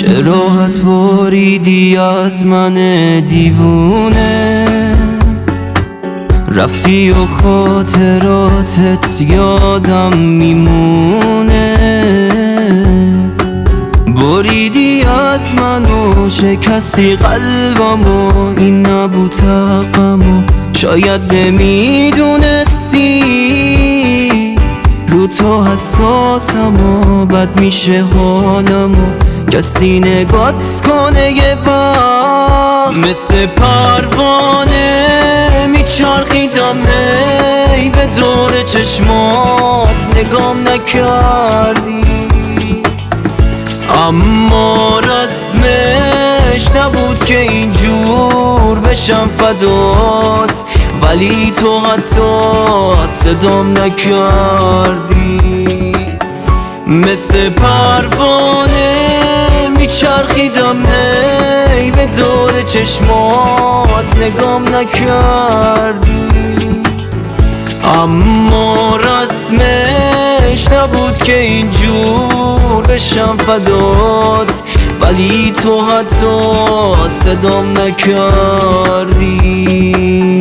چه راحت بریدی از من دیوونه، رفتی و خاطراتت یادم میمونه. بریدی از من و شکستی قلبمو، این نبود حقمو، شاید نمیدونستی رو تو حساسم و بد میشه حالمو، کسی نگات کنه یه وقت. مثل پروانه میچرخیدم هی به دور چشمات، نگام نکردی اما رسمش نبود که اینجور بشم فدات، ولی تو حتی صدام نکردی. مثل پروانه میچرخیدم هی به دور چشمات، نگام نکردی اما رسمش نبود که اینجور بشم فدات، ولی تو حتی صدام نکردی.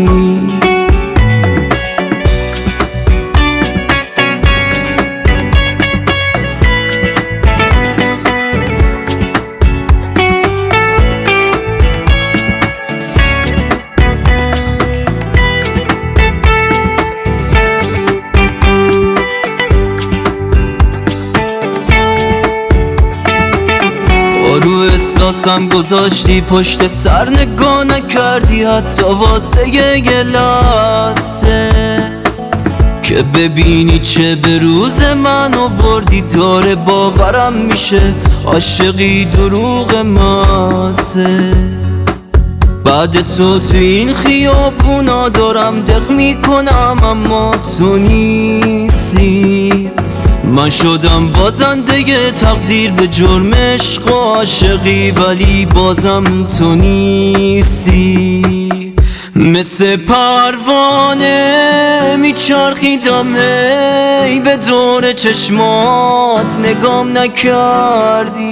رو احساسم گذاشتی پشت سر، نگاه نکردی حتی واسه یه لحظه که ببینی چه به روز من آوردی. داره باورم میشه عاشقی دروغ ماسه، بعد تو این خیابونا دارم دق میکنم اما تو نیستی. من شدم بازنده تقدیر به جرم عشق و عاشقی، ولی بازم تو نیستی. مثل پروانه میچرخیدم هی به دور چشمات، نگام نکردی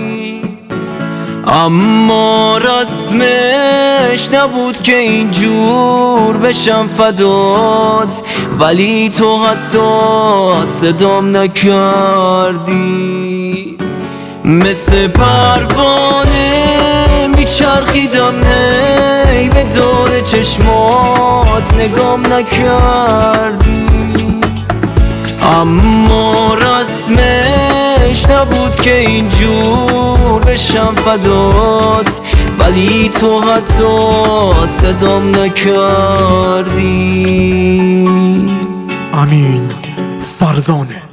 اما رسمش نبود که اینجور بشم فدات، ولی تو حتی صدام نکردی. مثل پروانه میچرخیدم هی به دور چشمات، نگام نکردی اما رسمش نبود که اینجور بشم فدات، ولی تو حتی صدام نکردی. امین فرزانه.